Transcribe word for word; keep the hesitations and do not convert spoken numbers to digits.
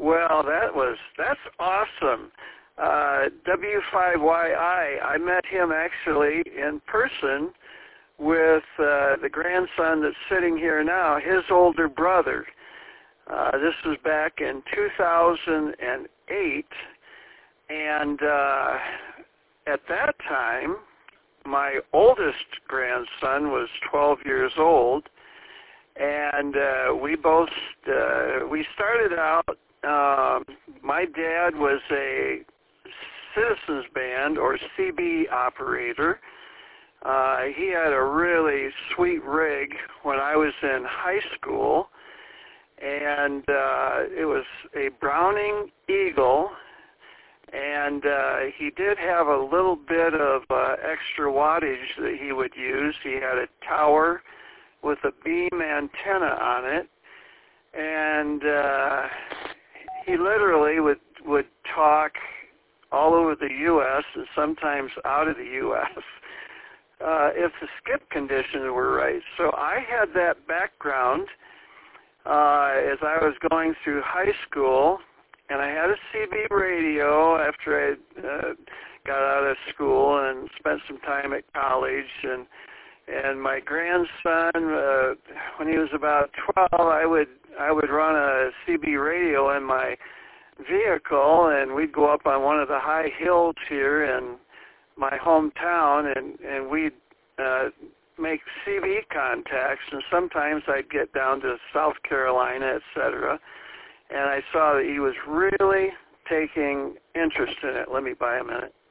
Well, that was that's awesome. Uh, W five Y I, I met him actually in person with uh, the grandson that's sitting here now, his older brother. Uh, this was back in two thousand eight, and uh, at that time, my oldest grandson was twelve years old, and uh, we both, uh, we started out, um, my dad was a citizens band or C B operator. Uh, he had a really sweet rig when I was in high school, and uh, it was a Browning Eagle, and uh, he did have a little bit of uh, extra wattage that he would use. He had a tower with a beam antenna on it, and uh, he literally would, would talk all over the U S and sometimes out of the U S Uh, if the skip conditions were right. So I had that background uh, as I was going through high school, and I had a C B radio after I uh, got out of school and spent some time at college. And and my grandson, uh, when he was about twelve, I would I would run a C B radio in my vehicle, and we'd go up on one of the high hills here in my hometown, and, and we'd uh, make C B contacts, and sometimes I'd get down to South Carolina, et cetera, and I saw that he was really taking interest in it. Let me buy a minute.